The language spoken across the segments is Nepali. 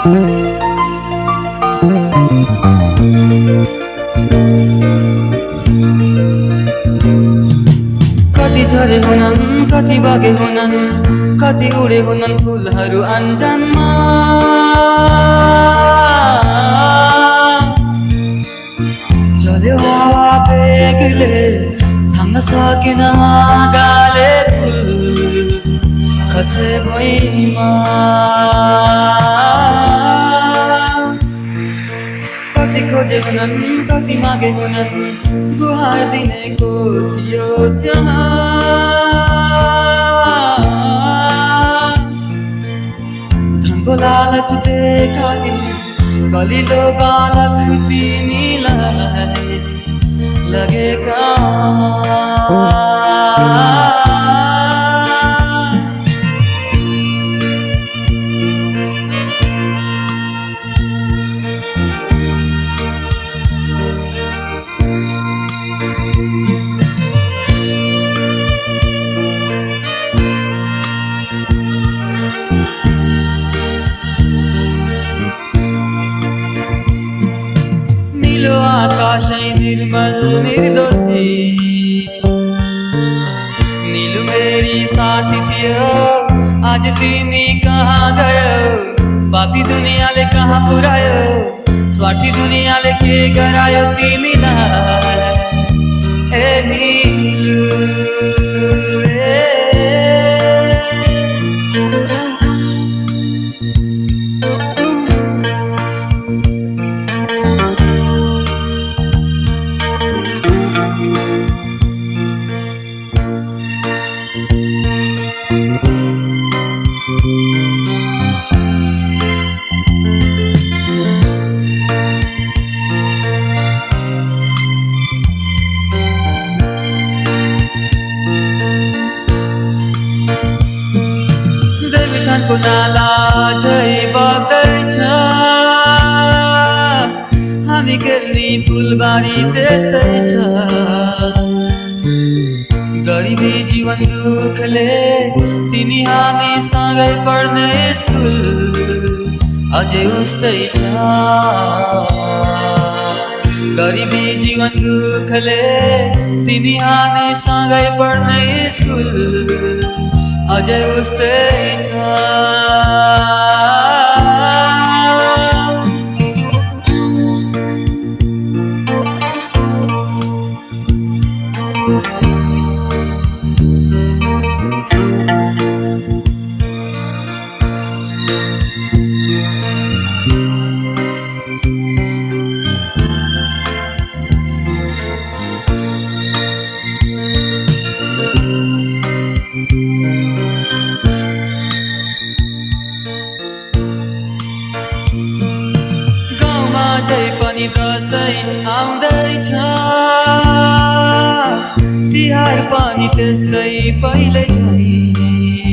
कति झरे हुनन् कति बगे हुनन् कति उडे हुनन् फुलहरू अन्जानमा चल्यो हावा बेगले थाम्न सकेन गाले फुल खसे भुइँमा कति खोजे हुनन् कति मागे हुनन् गुहार दिनेको थियो त्यहाँ धनको लालच देखाई कलिलो बालक तिमीलाई लगेका आकाशै निर्मल निर्दोषी नीलु मेरी साथी थियो आज तिमी कहाँ गयो पापी दुनियाँले कहाँ पुर्यायो स्वार्थी दुनियाँले के गरायो तिमीलाई ए नीलु को नाला झै बग्दैछ हामी खेल्ने फुलबारी त्यस्तै छ गरिबी जीवन दुःखले तिमी हामी सँगै पढ्ने स्कुल अझै उस्तै छ गरिबी जीवन दुःखले तिमी हामी सँगै पढ्ने स्कुल अझै उस्तै छ दशैं आउँदैछ तिहार पनि त्यस्तै पहिले झै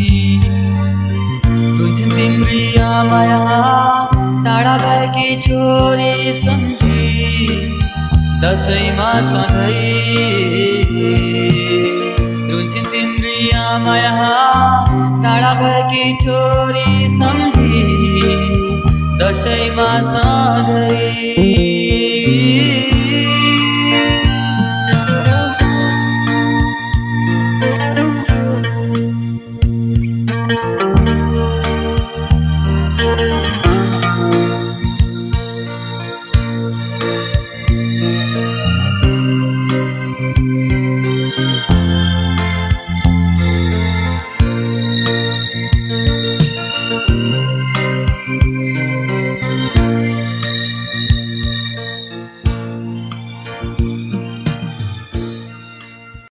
रुन्छन् तिम्री आमाया टाढा भएकी छोरी सम्झी दशैंमा सधैँ रुन्छन् तिम्री आमाया टाढा भएकी छोरी सम्झी दशैंमा सधैँ